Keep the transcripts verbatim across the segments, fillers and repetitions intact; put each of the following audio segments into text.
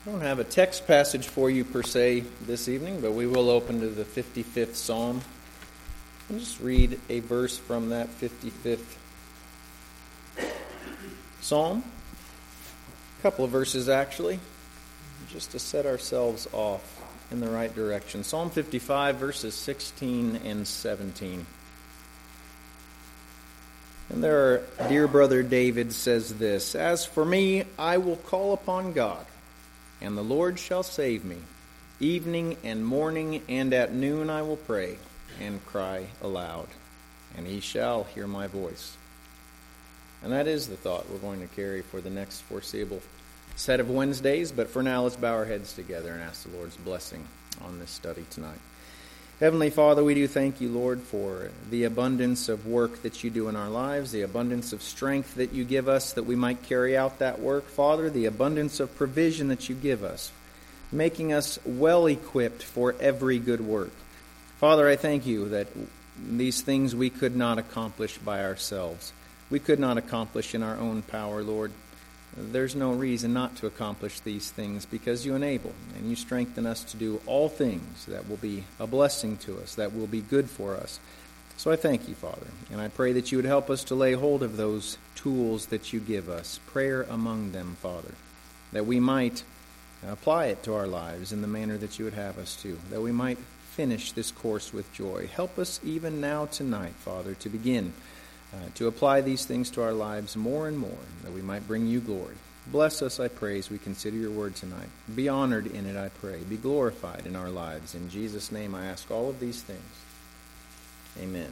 I don't have a text passage for you per se this evening, but we will open to the fifty-fifth Psalm. I'll just read a verse from that fifty-fifth Psalm. A couple of verses, actually, just to set ourselves off in the right direction. Psalm fifty-five, verses sixteen and seventeen. And there, dear brother David says this, "As for me, I will call upon God, and the Lord shall save me. Evening and morning and at noon I will pray and cry aloud, and he shall hear my voice." And that is the thought we're going to carry for the next foreseeable set of Wednesdays. But for now, let's bow our heads together and ask the Lord's blessing on this study tonight. Heavenly Father, we do thank you, Lord, for the abundance of work that you do in our lives, the abundance of strength that you give us that we might carry out that work. Father, the abundance of provision that you give us, making us well equipped for every good work. Father, I thank you that these things we could not accomplish by ourselves. We could not accomplish in our own power, Lord. There's no reason not to accomplish these things because you enable and you strengthen us to do all things that will be a blessing to us, that will be good for us. So I thank you, Father, and I pray that you would help us to lay hold of those tools that you give us, prayer among them, Father, that we might apply it to our lives in the manner that you would have us to, that we might finish this course with joy. Help us even now tonight, Father, to begin Uh, to apply these things to our lives more and more, that we might bring you glory. Bless us, I pray, as we consider your word tonight. Be honored in it, I pray. Be glorified in our lives. In Jesus' name I ask all of these things. Amen.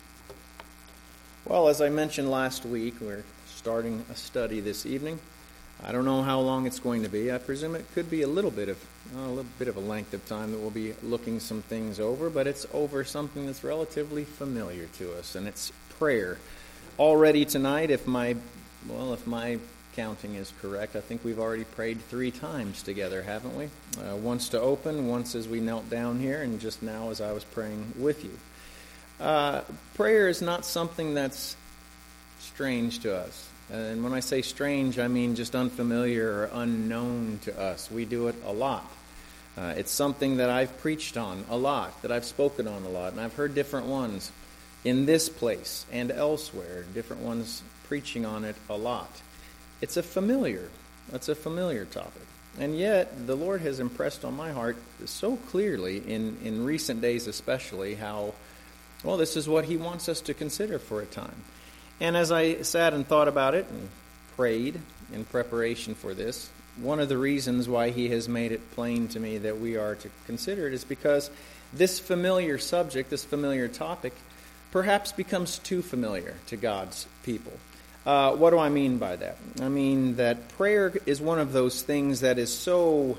Well, as I mentioned last week, we're starting a study this evening. I don't know how long it's going to be. I presume it could be a little bit of uh, a little bit of a length of time that we'll be looking some things over, but it's over something that's relatively familiar to us, and it's prayer. Already tonight, if my well, if my counting is correct, I think we've already prayed three times together, haven't we? Uh, once to open, once as we knelt down here, and just now as I was praying with you. Uh, prayer is not something that's strange to us. And when I say strange, I mean just unfamiliar or unknown to us. We do it a lot. Uh, it's something that I've preached on a lot, that I've spoken on a lot, and I've heard different ones in this place and elsewhere, different ones preaching on it a lot. It's a familiar, it's a familiar topic. And yet, the Lord has impressed on my heart so clearly, in, in recent days especially, how, well, this is what he wants us to consider for a time. And as I sat and thought about it and prayed in preparation for this, one of the reasons why he has made it plain to me that we are to consider it is because this familiar subject, this familiar topic, perhaps becomes too familiar to God's people. Uh, what do I mean by that? I mean that prayer is one of those things that is so,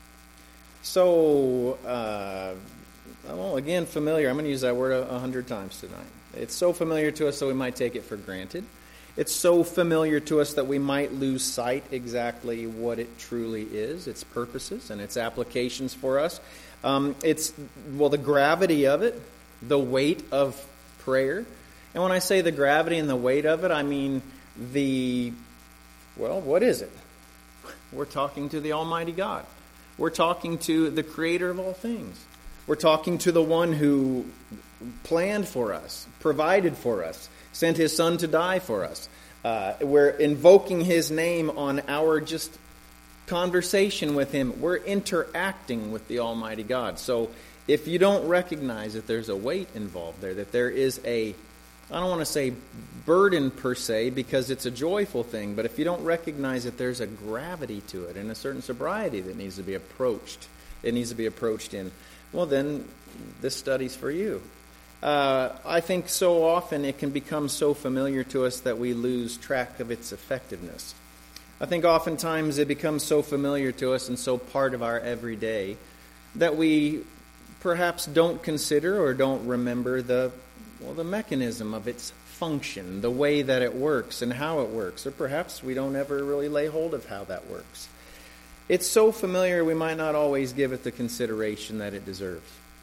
so, uh, well, again, familiar. I'm going to use that word a, a hundred times tonight. It's so familiar to us that we might take it for granted. It's so familiar to us that we might lose sight exactly what it truly is, its purposes and its applications for us. Um, it's, well, the gravity of it, the weight of prayer. And when I say the gravity and the weight of it, I mean the, well, what is it? We're talking to the Almighty God. We're talking to the Creator of all things. We're talking to the one who planned for us, provided for us, sent his Son to die for us. Uh, we're invoking his name on our just conversation with him. We're interacting with the Almighty God. So if you don't recognize that there's a weight involved there, that there is a, I don't want to say burden per se, because it's a joyful thing, but if you don't recognize that there's a gravity to it and a certain sobriety that needs to be approached, it needs to be approached in, well, then this study's for you. Uh, I think so often it can become so familiar to us that we lose track of its effectiveness. I think oftentimes it becomes so familiar to us and so part of our everyday that we perhaps don't consider or don't remember the well the mechanism of its function, the way that it works and how it works, or perhaps we don't ever really lay hold of how that works. It's so familiar we might not always give it the consideration that it deserves.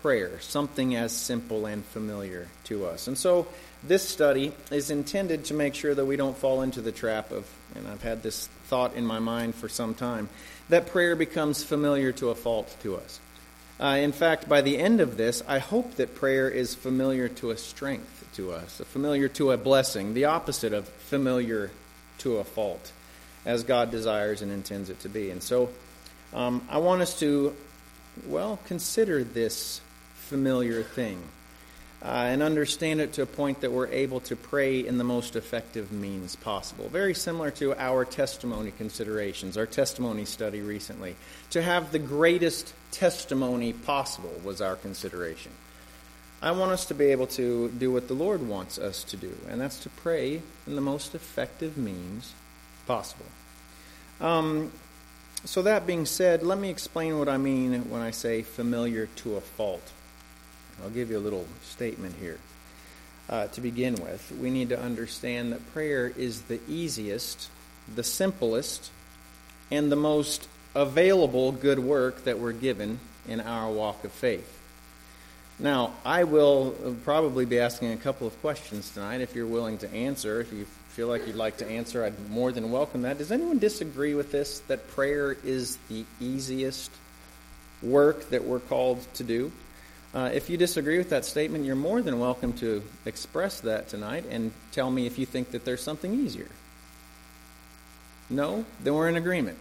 prayer, something as simple and familiar to us. And so this study is intended to make sure that we don't fall into the trap of, and I've had this thought in my mind for some time, that prayer becomes familiar to a fault to us. Uh, in fact, by the end of this, I hope that prayer is familiar to a strength to us, familiar to a blessing, the opposite of familiar to a fault, as God desires and intends it to be. And so um, I want us to, well, consider this familiar thing uh, and understand it to a point that we're able to pray in the most effective means possible. Very similar to our testimony considerations, our testimony study recently. To have the greatest testimony possible was our consideration. I want us to be able to do what the Lord wants us to do, and that's to pray in the most effective means possible. Um, so that being said, let me explain what I mean when I say familiar to a fault. I'll give you a little statement here. Uh, to begin with, we need to understand that prayer is the easiest, the simplest, and the most available good work that we're given in our walk of faith. Now, I will probably be asking a couple of questions tonight. If you're willing to answer, if you feel like you'd like to answer, I'd more than welcome that. Does anyone disagree with this, that prayer is the easiest work that we're called to do? Uh, if you disagree with that statement, you're more than welcome to express that tonight and tell me if you think that there's something easier. No? Then we're in agreement.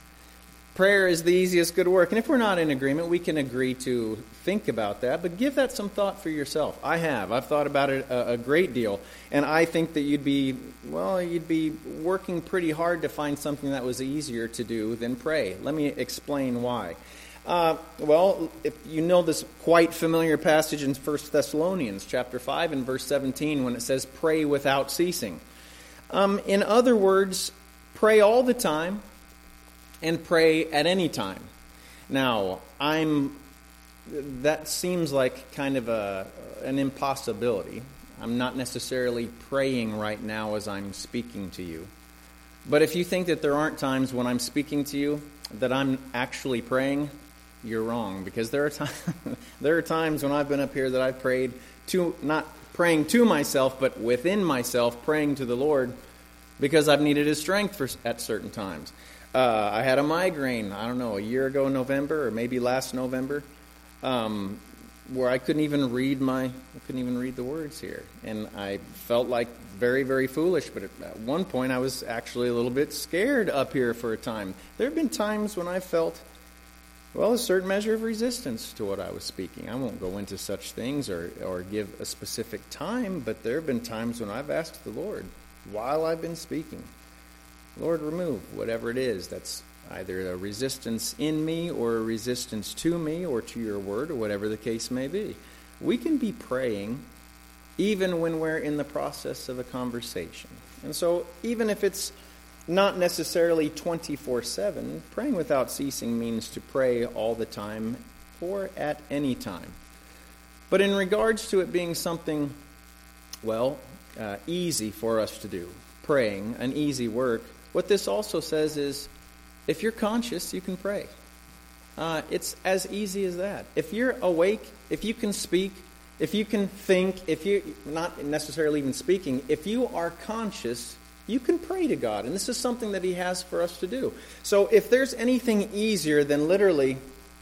Prayer is the easiest good work. And if we're not in agreement, we can agree to think about that, but give that some thought for yourself. I have. I've thought about it a, a great deal, and I think that you'd be, well, you'd be working pretty hard to find something that was easier to do than pray. Let me explain why. Uh, well, if you know this quite familiar passage in First Thessalonians chapter five and verse seventeen when it says, pray without ceasing. Um, in other words, pray all the time, and pray at any time. Now, I'm. That seems like kind of a an impossibility. I'm not necessarily praying right now as I'm speaking to you. But if you think that there aren't times when I'm speaking to you that I'm actually praying, you're wrong. Because there are times there are times when I've been up here that I've prayed to, not praying to myself, but within myself, praying to the Lord because I've needed His strength for, at certain times. Uh, I had a migraine, I don't know, a year ago in November, or maybe last November, um, where I couldn't even read my, I couldn't even read the words here. And I felt like very, very foolish, but at one point I was actually a little bit scared up here for a time. There have been times when I felt, well, a certain measure of resistance to what I was speaking. I won't go into such things or, or give a specific time, but there have been times when I've asked the Lord, while I've been speaking, Lord, remove whatever it is that's either a resistance in me or a resistance to me or to your word or whatever the case may be. We can be praying even when we're in the process of a conversation. And so even if it's not necessarily twenty-four seven, praying without ceasing means to pray all the time or at any time. But in regards to it being something, well, uh, easy for us to do, praying, an easy work, what this also says is, if you're conscious, you can pray. Uh, it's as easy as that. If you're awake, if you can speak, if you can think, if you're not necessarily even speaking, if you are conscious, you can pray to God. And this is something that He has for us to do. So if there's anything easier than literally,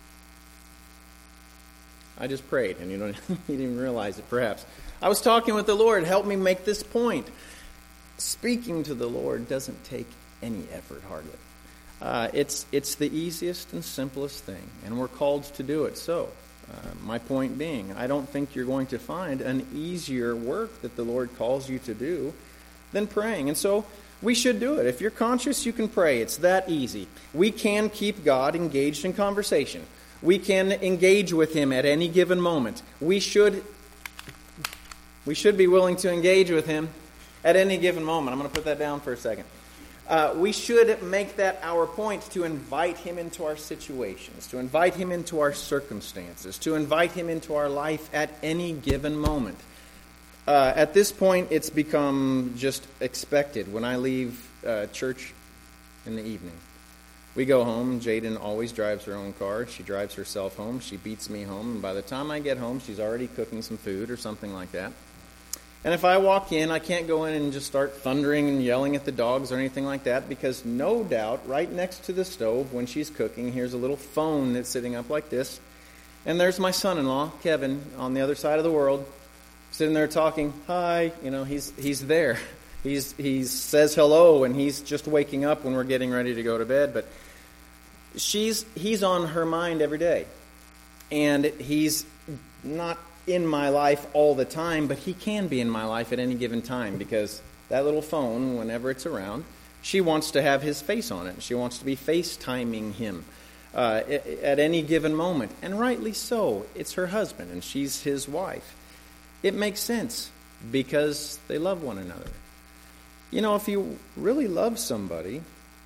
I just prayed, and you don't you didn't even realize it perhaps. I was talking with the Lord, help me make this point. Speaking to the Lord doesn't take any effort, hardly. Uh, it's it's the easiest and simplest thing, and we're called to do it. So, uh, my point being, I don't think you're going to find an easier work that the Lord calls you to do than praying. And so, we should do it. If you're conscious, you can pray. It's that easy. We can keep God engaged in conversation. We can engage with Him at any given moment. We should, we should be willing to engage with Him at any given moment. I'm going to put that down for a second. Uh, we should make that our point to invite Him into our situations, to invite Him into our circumstances, to invite Him into our life at any given moment. Uh, at this point, it's become just expected when I leave uh, church in the evening. We go home. Jaden always drives her own car. She drives herself home. She beats me home. And by the time I get home, she's already cooking some food or something like that. And if I walk in, I can't go in and just start thundering and yelling at the dogs or anything like that, because no doubt right next to the stove when she's cooking, here's a little phone that's sitting up like this. And there's my son-in-law, Kevin, on the other side of the world, sitting there talking, hi, you know, he's he's there. He's he says hello, and he's just waking up when we're getting ready to go to bed. But she's he's on her mind every day. And he's not in my life all the time, but he can be in my life at any given time, because that little phone, whenever it's around, she wants to have his face on it. She wants to be FaceTiming him uh, at any given moment. And rightly so. It's her husband, and she's his wife. It makes sense, because they love one another. You know, if you really love somebody,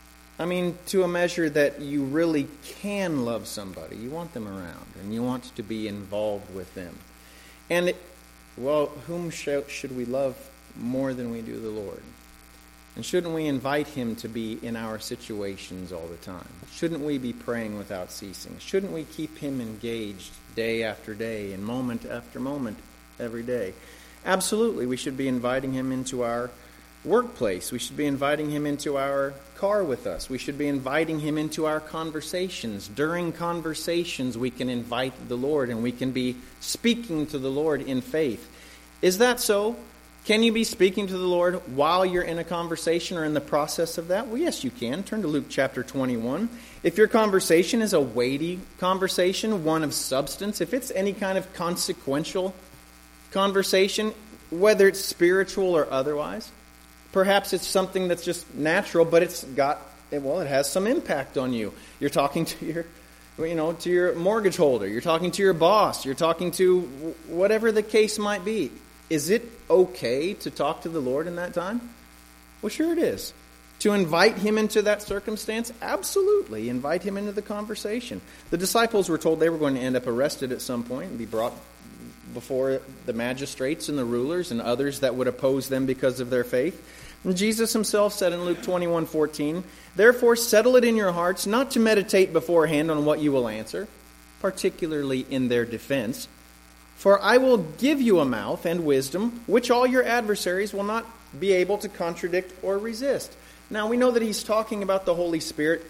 I mean, to a measure that you really can love somebody, you want them around, and you want to be involved with them. And, well, whom sh- should we love more than we do the Lord? And shouldn't we invite Him to be in our situations all the time? Shouldn't we be praying without ceasing? Shouldn't we keep Him engaged day after day and moment after moment every day? Absolutely, we should be inviting Him into our workplace. We should be inviting Him into our car with us. We should be inviting Him into our conversations. During conversations, we can invite the Lord, and we can be speaking to the Lord in faith. Is that so? Can you be speaking to the Lord while you're in a conversation or in the process of that? Well, yes, you can. Turn to Luke chapter twenty-one. If your conversation is a weighty conversation, one of substance, if it's any kind of consequential conversation, whether it's spiritual or otherwise, perhaps it's something that's just natural, but it's got, well, it has some impact on you. You're talking to your, you know, to your mortgage holder. You're talking to your boss. You're talking to whatever the case might be. Is it okay to talk to the Lord in that time? Well, sure it is. To invite Him into that circumstance? Absolutely. Invite Him into the conversation. The disciples were told they were going to end up arrested at some point and be brought before the magistrates and the rulers and others that would oppose them because of their faith. And Jesus Himself said in Luke twenty-one fourteen, "Therefore settle it in your hearts not to meditate beforehand on what you will answer, particularly in their defense. For I will give you a mouth and wisdom, which all your adversaries will not be able to contradict or resist." Now we know that He's talking about the Holy Spirit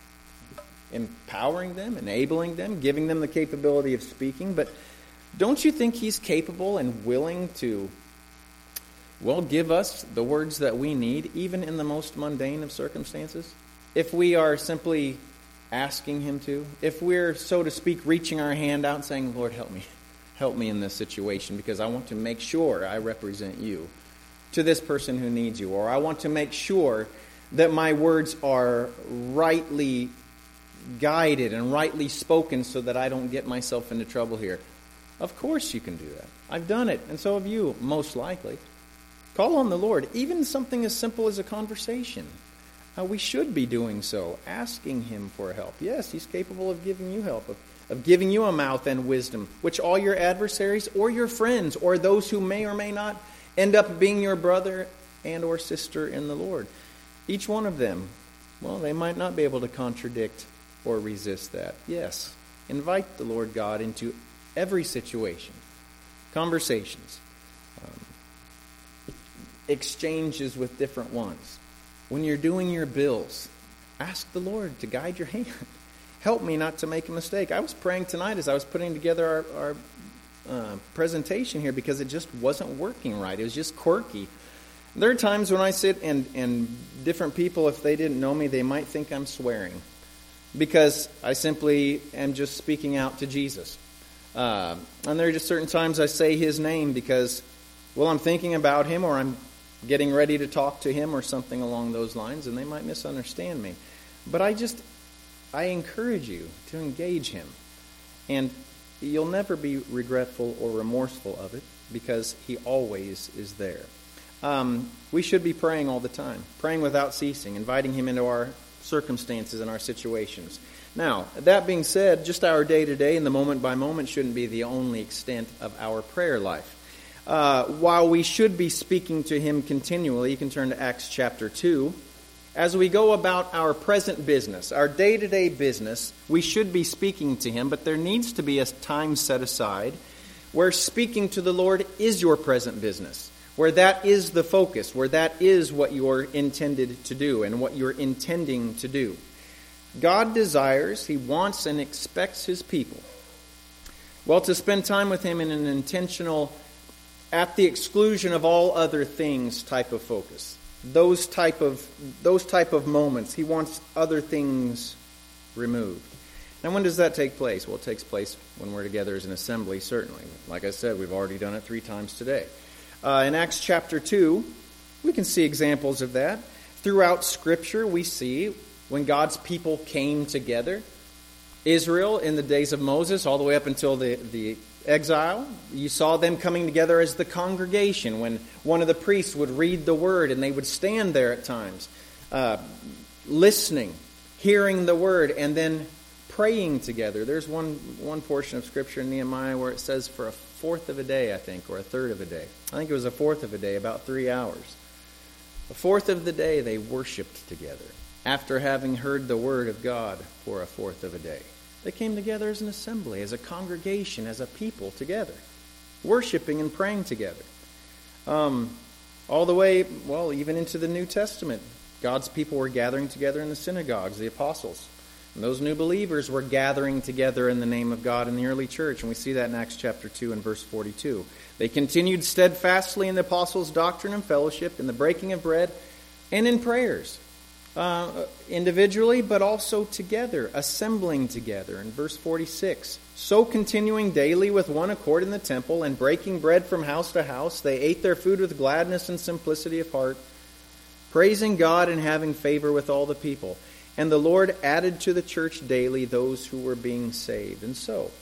empowering them, enabling them, giving them the capability of speaking, but don't you think He's capable and willing to, well, give us the words that we need, even in the most mundane of circumstances? If we are simply asking Him to, if we're, so to speak, reaching our hand out and saying, "Lord, help me. Help me in this situation, because I want to make sure I represent You to this person who needs You," or I want to make sure that my words are rightly guided and rightly spoken so that I don't get myself into trouble here. Of course you can do that. I've done it, and so have you, most likely. Call on the Lord, even something as simple as a conversation. Uh, we should be doing so, asking Him for help. Yes, He's capable of giving you help, of, of giving you a mouth and wisdom, which all your adversaries or your friends or those who may or may not end up being your brother and or sister in the Lord, each one of them, well, they might not be able to contradict or resist that. Yes, invite the Lord God into every situation, conversations, um, exchanges with different ones. When you're doing your bills, ask the Lord to guide your hand. Help me not to make a mistake. I was praying tonight as I was putting together our, our uh, presentation here, because it just wasn't working right. It was just quirky. There are times when I sit and, and different people, if they didn't know me, they might think I'm swearing, because I simply am just speaking out to Jesus. Uh, and there are just certain times I say His name because, well, I'm thinking about Him, or I'm getting ready to talk to Him, or something along those lines, and they might misunderstand me. But I just, I encourage you to engage Him. And you'll never be regretful or remorseful of it, because He always is there. Um, we should be praying all the time, praying without ceasing, inviting Him into our circumstances and our situations. Now, that being said, just our day-to-day and the moment-by-moment shouldn't be the only extent of our prayer life. Uh, while we should be speaking to Him continually, you can turn to Acts chapter two. as we go about our present business, our day-to-day business, we should be speaking to Him, but there needs to be a time set aside where speaking to the Lord is your present business, where that is the focus, where that is what you're intended to do and what you're intending to do. God desires, He wants and expects His people, well, to spend time with Him in an intentional, at the exclusion of all other things type of focus. Those type of those type of moments. He wants other things removed. Now, when does that take place? Well, it takes place when we're together as an assembly, certainly. Like I said, we've already done it three times today. Uh, in Acts chapter two, we can see examples of that. Throughout Scripture, we see when God's people came together. Israel, in the days of Moses, all the way up until the, the exile, you saw them coming together as the congregation when one of the priests would read the word and they would stand there at times, uh, listening, hearing the word, and then praying together. There's one, one portion of Scripture in Nehemiah where it says for a fourth of a day, I think, or a third of a day. I think it was a fourth of a day, about three hours. A fourth of the day they worshiped together after having heard the word of God for a fourth of a day. They came together as an assembly, as a congregation, as a people together, worshiping and praying together. Um, all the way, well, even into the New Testament, God's people were gathering together in the synagogues, the apostles. And those new believers were gathering together in the name of God in the early church, and we see that in Acts chapter two and verse forty-two. They continued steadfastly in the apostles' doctrine and fellowship, in the breaking of bread, and in prayers. Uh, individually, but also together, assembling together. In verse forty-six, so continuing daily with one accord in the temple and breaking bread from house to house, they ate their food with gladness and simplicity of heart, praising God and having favor with all the people. And the Lord added to the church daily those who were being saved. And so,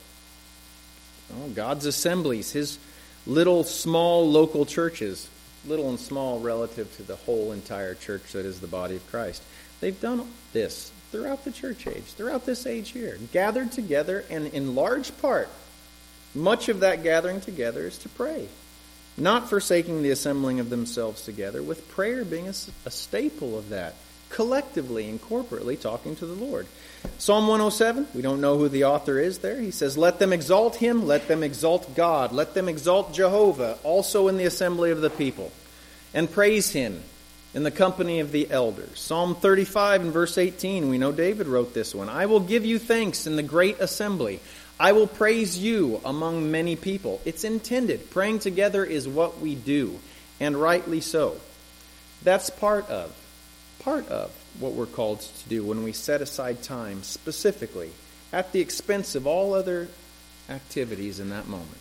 well, God's assemblies, His little small local churches, little and small relative to the whole entire church that is the body of Christ. They've done this throughout the church age, throughout this age here, gathered together, and in large part, much of that gathering together is to pray, not forsaking the assembling of themselves together, with prayer being a, a staple of that, collectively and corporately talking to the Lord. Psalm one oh seven, we don't know who the author is there. He says, let them exalt Him, let them exalt God, let them exalt Jehovah, also in the assembly of the people, and praise Him in the company of the elders. Psalm thirty-five and verse eighteen, we know David wrote this one. I will give you thanks in the great assembly. I will praise you among many people. It's intended. Praying together is what we do, and rightly so. That's part of, part of what we're called to do when we set aside time specifically at the expense of all other activities in that moment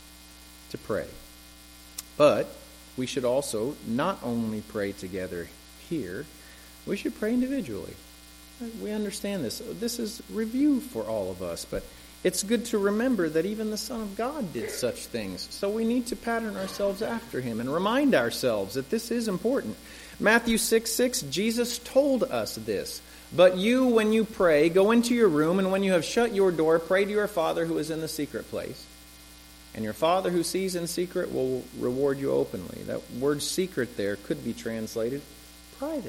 to pray. But we should also not only pray together here, we should pray individually. We understand this. This is review for all of us, but it's good to remember that even the Son of God did such things. So we need to pattern ourselves after Him and remind ourselves that this is important. Matthew six six, Jesus told us this. But you, when you pray, go into your room, and when you have shut your door, pray to your Father who is in the secret place. And your Father who sees in secret will reward you openly. That word secret there could be translated private.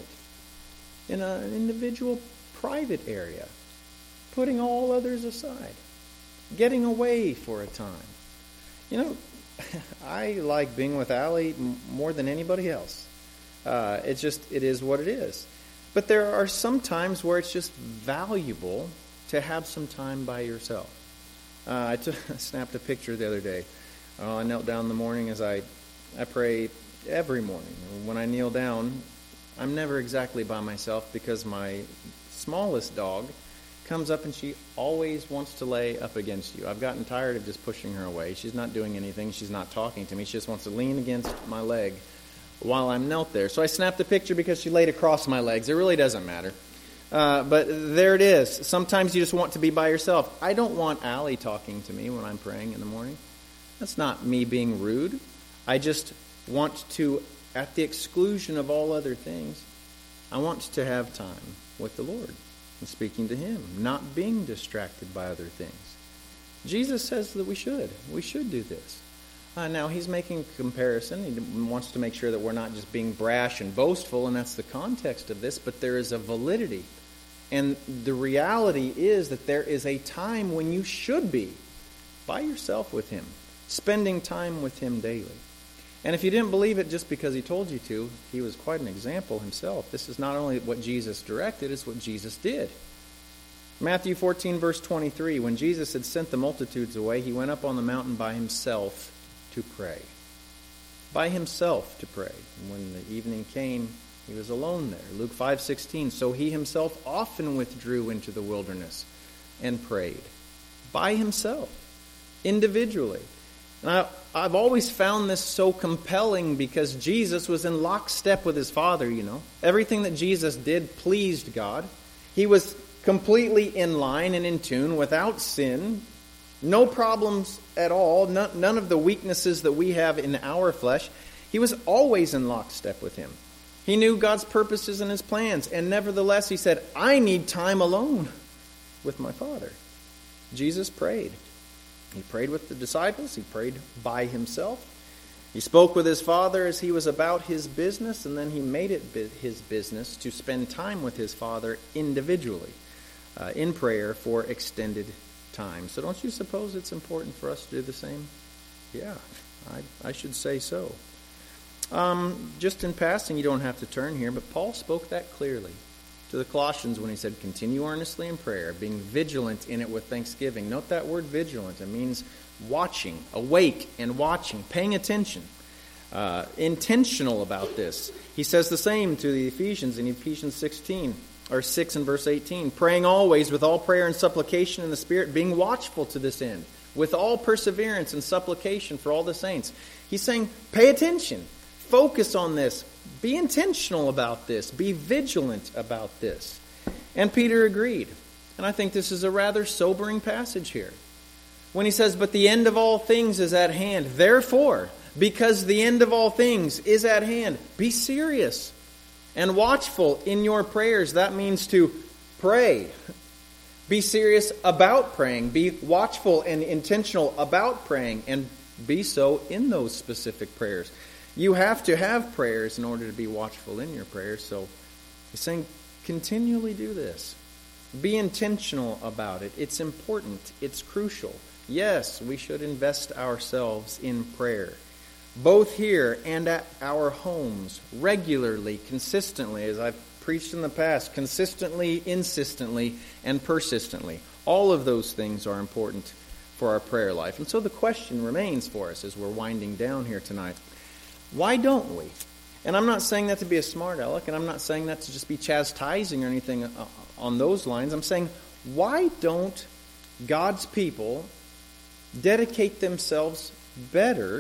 In a, an individual private area. Putting all others aside. Getting away for a time. You know, I like being with Allie more than anybody else. Uh, it's just, it is what it is. But there are some times where it's just valuable to have some time by yourself. Uh, I took, snapped a picture the other day. Uh, I knelt down in the morning as I, I pray every morning. When I kneel down, I'm never exactly by myself because my smallest dog comes up and she always wants to lay up against you. I've gotten tired of just pushing her away. She's not doing anything. She's not talking to me. She just wants to lean against my leg while I'm knelt there. So I snapped a picture because she laid across my legs. It really doesn't matter. Uh, but there it is. Sometimes you just want to be by yourself. I don't want Allie talking to me when I'm praying in the morning. That's not me being rude. I just want to, at the exclusion of all other things, I want to have time with the Lord and speaking to Him, not being distracted by other things. Jesus says that we should. We should do this. Uh, now, he's making a comparison. He wants to make sure that we're not just being brash and boastful, and that's the context of this, but there is a validity. And the reality is that there is a time when you should be by yourself with him, spending time with him daily. And if you didn't believe it just because he told you to, he was quite an example himself. This is not only what Jesus directed, it's what Jesus did. Matthew fourteen, verse twenty-three, when Jesus had sent the multitudes away, he went up on the mountain by himself to pray. By himself to pray. And when the evening came, he was alone there. Luke five sixteen, so he himself often withdrew into the wilderness and prayed. By himself, individually. And I, I've always found this so compelling because Jesus was in lockstep with his Father, you know. Everything that Jesus did pleased God. He was completely in line and in tune, without sin. No problems at all. None, none of the weaknesses that we have in our flesh. He was always in lockstep with him. He knew God's purposes and his plans. And nevertheless, he said, I need time alone with my Father. Jesus prayed. He prayed with the disciples. He prayed by himself. He spoke with his Father as he was about his business, and then he made it his business to spend time with his Father individually uh, in prayer for extended time. So don't you suppose it's important for us to do the same? Yeah, I, I should say so. Um, just in passing, you don't have to turn here, but Paul spoke that clearly to the Colossians when he said, continue earnestly in prayer, being vigilant in it with thanksgiving. Note that word vigilant. It means watching, awake and watching, paying attention, uh, intentional about this. He says the same to the Ephesians in Ephesians sixteen, or six and verse eighteen, praying always with all prayer and supplication in the Spirit, being watchful to this end, with all perseverance and supplication for all the saints. He's saying, pay attention, focus on this, be intentional about this, be vigilant about this. And Peter agreed. And I think this is a rather sobering passage here. When he says, but the end of all things is at hand. Therefore, because the end of all things is at hand, be serious and watchful in your prayers. That means to pray. Be serious about praying. Be watchful and intentional about praying. And be so in those specific prayers. You have to have prayers in order to be watchful in your prayers. So he's saying, continually do this. Be intentional about it. It's important. It's crucial. Yes, we should invest ourselves in prayer, both here and at our homes, regularly, consistently, as I've preached in the past, consistently, insistently, and persistently. All of those things are important for our prayer life. And so the question remains for us as we're winding down here tonight. Why don't we? And I'm not saying that to be a smart aleck, and I'm not saying that to just be chastising or anything on those lines. I'm saying, why don't God's people dedicate themselves better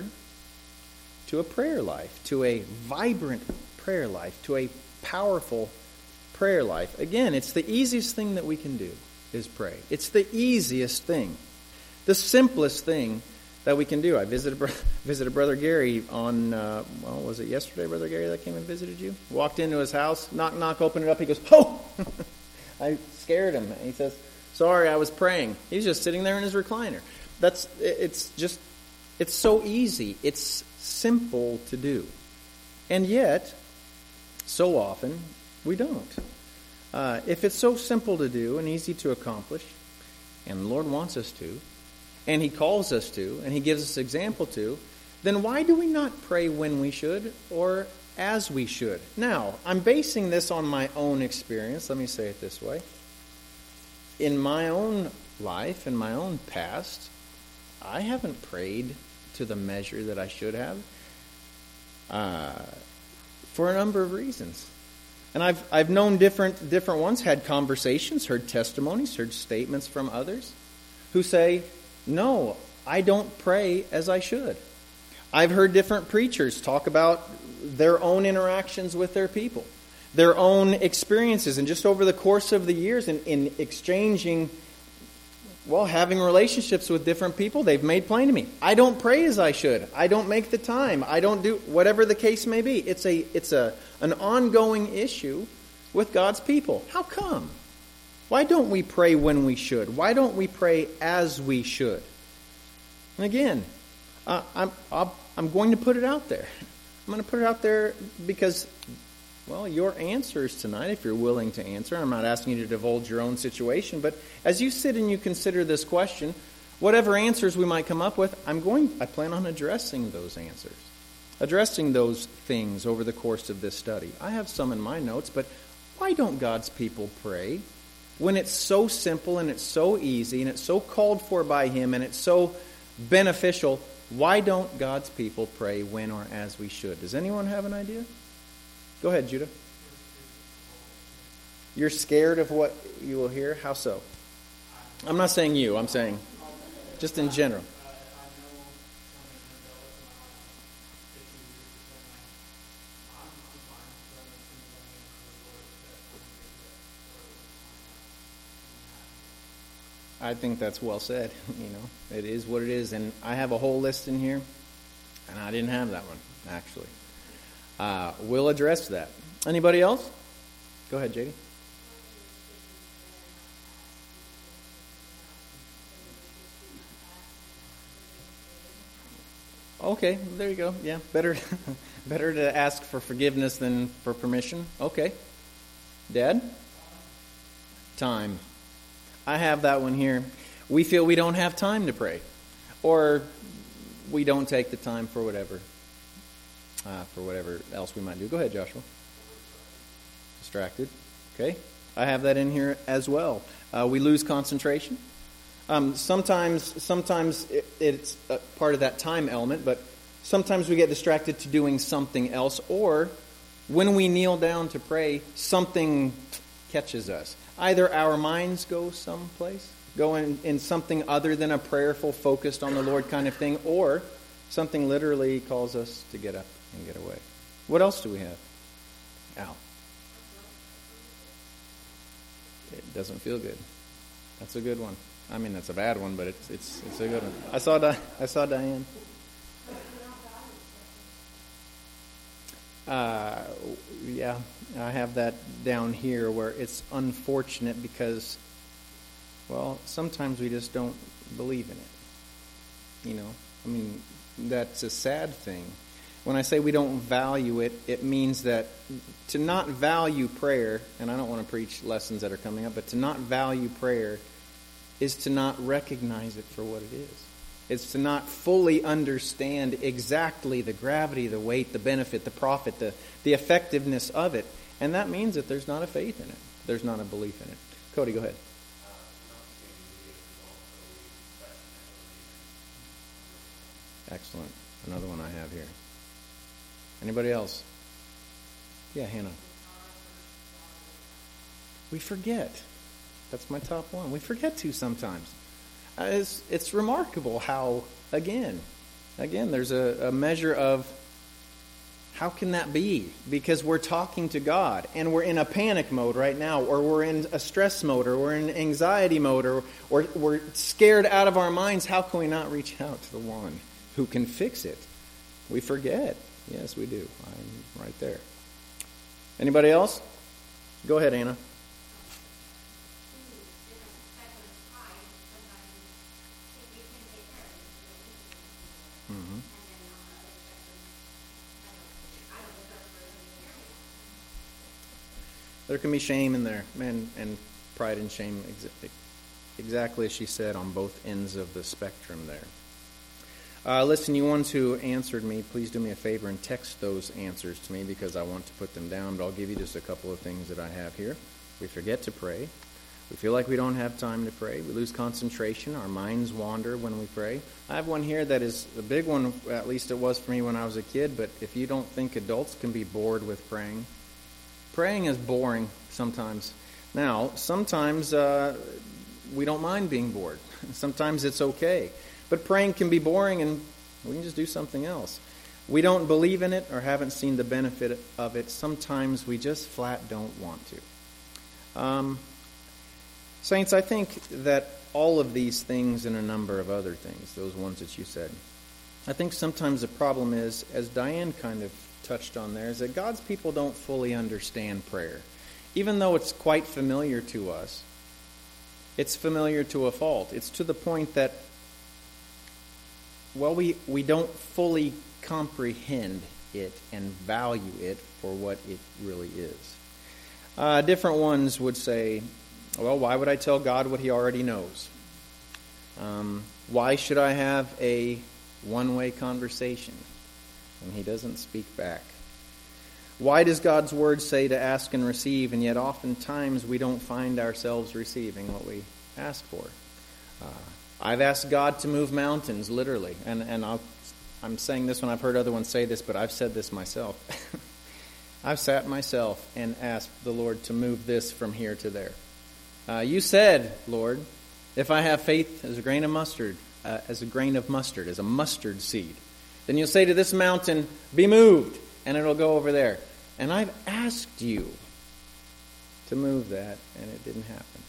to a prayer life, to a vibrant prayer life, to a powerful prayer life? Again, it's the easiest thing that we can do is pray. It's the easiest thing, the simplest thing that we can do. I visited visited Brother Gary on, uh, well, was it yesterday, Brother Gary, that came and visited you? Walked into his house, knock, knock, opened it up. He goes, oh! I scared him. He says, sorry, I was praying. He's just sitting there in his recliner. That's, it's just, it's so easy. It's simple to do. And yet, so often, we don't. Uh, if it's so simple to do and easy to accomplish, and the Lord wants us to, and He calls us to, and He gives us example to, then why do we not pray when we should or as we should? Now, I'm basing this on my own experience. Let me say it this way. In my own life, in my own past, I haven't prayed to the measure that I should have uh, for a number of reasons. And I've I've known different different ones, had conversations, heard testimonies, heard statements from others who say, no, I don't pray as I should. I've heard different preachers talk about their own interactions with their people, their own experiences, and just over the course of the years in, in exchanging, well, having relationships with different people, they've made plain to me, I don't pray as I should. I don't make the time. I don't do whatever the case may be. It's a it's a an ongoing issue with God's people. How come? Why don't we pray when we should? Why don't we pray as we should? And again, Uh, I'm, I'll, I'm going to put it out there. I'm going to put it out there because, well, your answers tonight, if you're willing to answer, I'm not asking you to divulge your own situation, but as you sit and you consider this question, whatever answers we might come up with, I'm going, I plan on addressing those answers, addressing those things over the course of this study. I have some in my notes, but why don't God's people pray when it's so simple and it's so easy and it's so called for by Him and it's so beneficial? Why don't God's people pray when or as we should? Does anyone have an idea? Go ahead, Judah. You're scared of what you will hear? How so? I'm not saying you. I'm saying just in general. I think that's well said. You know, it is what it is. And I have a whole list in here, and I didn't have that one, actually. Uh, we'll address that. Anybody else? Go ahead, J D. Okay, there you go. Yeah, better better to ask for forgiveness than for permission. Okay. Dad? Time. I have that one here. We feel we don't have time to pray. Or we don't take the time for whatever. Uh, for whatever else we might do. Go ahead, Joshua. Distracted. Okay. I have that in here as well. Uh, we lose concentration. Um, sometimes sometimes it, it's a part of that time element, but sometimes we get distracted to doing something else. Or when we kneel down to pray, something catches us. Either our minds go someplace, go in, in something other than a prayerful, focused on the Lord kind of thing, or something literally calls us to get up and get away. What else do we have? Al. It doesn't feel good. That's a good one. I mean, that's a bad one, but it's it's it's a good one. I saw Di- I saw Diane. Uh, yeah, I have that down here where it's unfortunate because, well, sometimes we just don't believe in it. You know, I mean, that's a sad thing. When I say we don't value it, it means that to not value prayer, and I don't want to preach lessons that are coming up, but to not value prayer is to not recognize it for what it is. It's to not fully understand exactly the gravity, the weight, the benefit, the profit, the, the effectiveness of it. And that means that there's not a faith in it. There's not a belief in it. Cody, go ahead. Excellent. Another one I have here. Anybody else? Yeah, Hannah. We forget. That's my top one. We forget to sometimes. Uh, it's, it's remarkable how, again, again, there's a, a measure of how can that be? Because we're talking to God, and we're in a panic mode right now, or we're in a stress mode, or we're in anxiety mode, or, or we're scared out of our minds. How can we not reach out to the one who can fix it? We forget. Yes, we do. I'm right there. Anybody else? Go ahead, Anna. Mm-hmm. There can be shame in there, and, and pride and shame, ex- exactly as she said, on both ends of the spectrum there. Uh, listen, you ones who answered me, please do me a favor and text those answers to me because I want to put them down, but I'll give you just a couple of things that I have here. We forget to pray. We feel like we don't have time to pray. We lose concentration. Our minds wander when we pray. I have one here that is a big one, at least it was for me when I was a kid, but if you don't think adults can be bored with praying, praying is boring sometimes. Now, sometimes uh, we don't mind being bored. Sometimes it's okay. But praying can be boring and we can just do something else. We don't believe in it or haven't seen the benefit of it. Sometimes we just flat don't want to. Um... Saints, I think that all of these things and a number of other things, those ones that you said, I think sometimes the problem is, as Diane kind of touched on there, is that God's people don't fully understand prayer. Even though it's quite familiar to us, it's familiar to a fault. It's to the point that well, we, we don't fully comprehend it and value it for what it really is. Uh, different ones would say, well, why would I tell God what he already knows? Um, why should I have a one-way conversation when he doesn't speak back? Why does God's word say to ask and receive, and yet oftentimes we don't find ourselves receiving what we ask for? Uh, I've asked God to move mountains, literally, and, and I'll, I'm saying this when I've heard other ones say this, but I've said this myself. I've sat myself and asked the Lord to move this from here to there. Uh, you said, Lord, if I have faith as a grain of mustard, uh, as a grain of mustard, as a mustard seed, then you'll say to this mountain, be moved, and it'll go over there. And I've asked you to move that, and it didn't happen.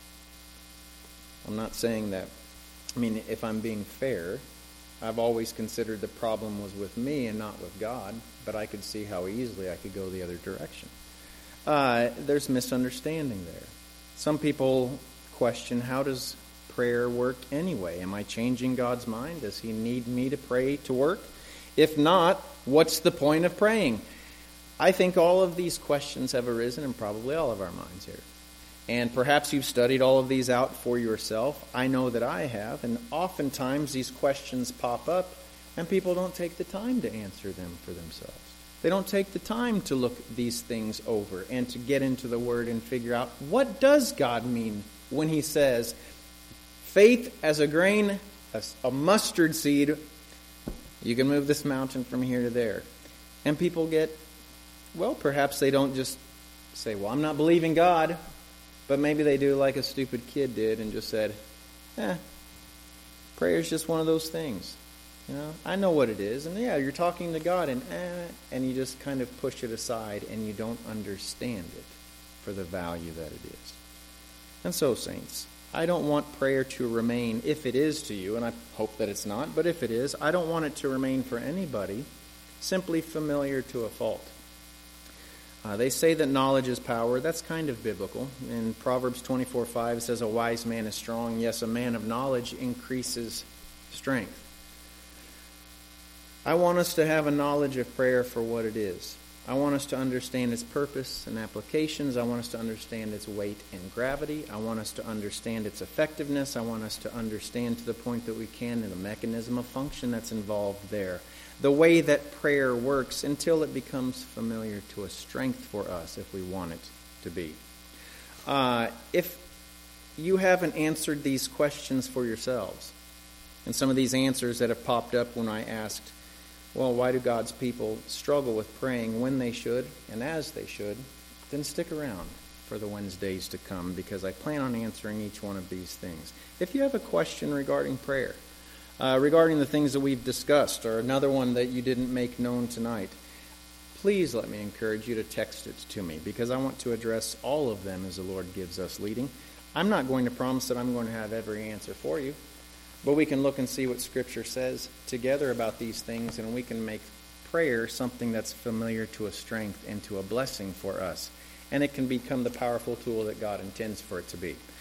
I'm not saying that. I mean, if I'm being fair, I've always considered the problem was with me and not with God, but I could see how easily I could go the other direction. Uh, there's misunderstanding there. Some people question, how does prayer work anyway? Am I changing God's mind? Does he need me to pray to work? If not, what's the point of praying? I think all of these questions have arisen in probably all of our minds here. And perhaps you've studied all of these out for yourself. I know that I have. And oftentimes these questions pop up and people don't take the time to answer them for themselves. They don't take the time to look these things over and to get into the Word and figure out, what does God mean when he says, faith as a grain, a, a mustard seed, you can move this mountain from here to there. And people get, well, perhaps they don't just say, well, I'm not believing God. But maybe they do like a stupid kid did and just said, eh, prayer is just one of those things. You know, I know what it is. And yeah, you're talking to God and eh, and you just kind of push it aside and you don't understand it for the value that it is. And so, saints, I don't want prayer to remain, if it is to you, and I hope that it's not, but if it is, I don't want it to remain for anybody simply familiar to a fault. Uh, they say that knowledge is power. That's kind of biblical. In Proverbs twenty-four five, it says, a wise man is strong. Yes, a man of knowledge increases strength. I want us to have a knowledge of prayer for what it is. I want us to understand its purpose and applications. I want us to understand its weight and gravity. I want us to understand its effectiveness. I want us to understand to the point that we can the mechanism of function that's involved there. The way that prayer works until it becomes familiar to a strength for us if we want it to be. Uh, if you haven't answered these questions for yourselves, and some of these answers that have popped up when I asked, well, why do God's people struggle with praying when they should and as they should, then stick around for the Wednesdays to come, because I plan on answering each one of these things. If you have a question regarding prayer, Uh, regarding the things that we've discussed, or another one that you didn't make known tonight, please let me encourage you to text it to me, because I want to address all of them as the Lord gives us leading. I'm not going to promise that I'm going to have every answer for you, but we can look and see what Scripture says together about these things, and we can make prayer something that's familiar to a strength and to a blessing for us, and it can become the powerful tool that God intends for it to be.